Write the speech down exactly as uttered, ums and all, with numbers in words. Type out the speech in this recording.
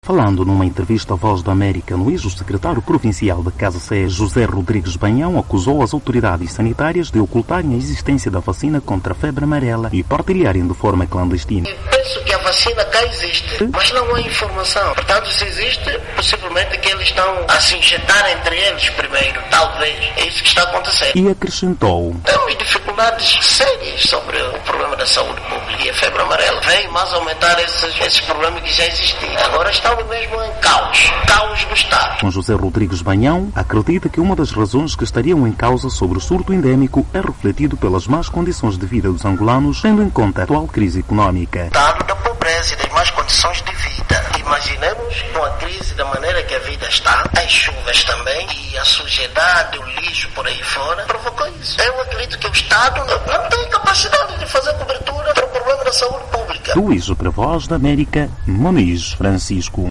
Falando numa entrevista à Voz da América no I S, o secretário provincial da Casa Sé, José Rodrigues Banhão, acusou as autoridades sanitárias de ocultarem a existência da vacina contra a febre amarela e partilharem de forma clandestina. Eu penso que a vacina cá existe, mas não há informação. Portanto, se existe, possivelmente que eles estão a se injetar entre eles primeiro, talvez. É isso que está acontecendo. E acrescentou: temos dificuldades sérias sobre o problema da saúde pública. E a febre amarela veio mais aumentar esses, esses problemas que já existiam. Agora estamos mesmo em caos. Caos do Estado. Com José Rodrigues Banhão, acredita que uma das razões que estariam em causa sobre o surto endémico é refletido pelas más condições de vida dos angolanos, tendo em conta a atual crise econômica. Dado da pobreza e das más condições de vida. Imaginemos com a crise da maneira que a vida está, as chuvas também e a sujidade, o lixo por aí fora, provocou isso. Eu acredito que o Estado não tem capacidade de fazer cobertura para o problema da saúde pública. Do I S para a Voz da América, Muniz Francisco.